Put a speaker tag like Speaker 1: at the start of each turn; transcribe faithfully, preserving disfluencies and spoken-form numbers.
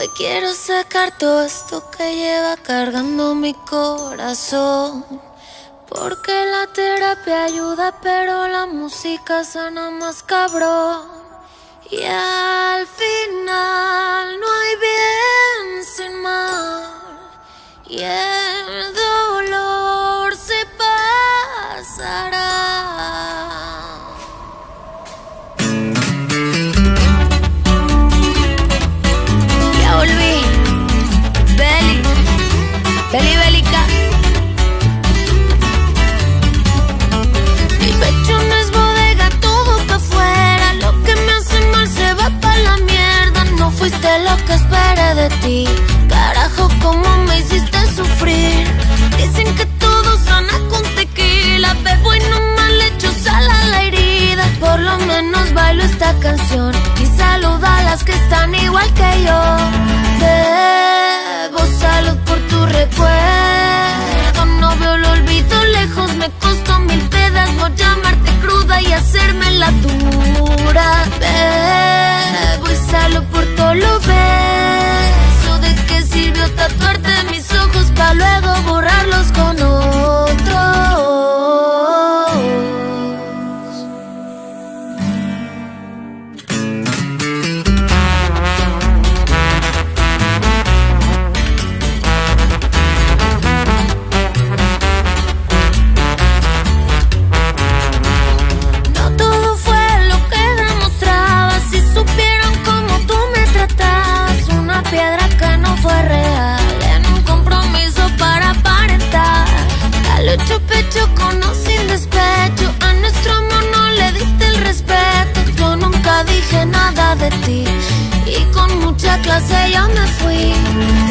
Speaker 1: Hoy quiero sacar todo esto que lleva cargando mi corazón, porque la terapia ayuda, pero la música sana más cabrón. Y al final no hay bien sin mal, y el dolor se pasará. Ya volví, Beli, Beli Bélica. Mi pecho no es bodega, todo está afuera. Lo que me hace mal se va pa' la mierda. No fuiste lo que esperé de ti. Carajo, cómo me hiciste sufrir. Dicen que todo sana con tequila. Bebo y nomás le echo sal a la herida. Por lo menos bailo esta canción y saluda a las que están igual que yo. Bebo salud por tu recuerdo. No veo el olvido lejos, me costó mil pedazos llamarte cruda y hacerme la dura. Bebo y salud por todo lo beso. ¿De qué sirvió tatuarte mis ojos pa' luego borrarlos con otros? No todo fue lo que demostrabas. Si supieron cómo tú me tratabas, una piedra que no fue real en un compromiso para aparentar. Al hecho pecho con o sin despecho, a nuestro amor no le diste el respeto. Yo nunca dije nada de ti y con mucha clase yo me fui.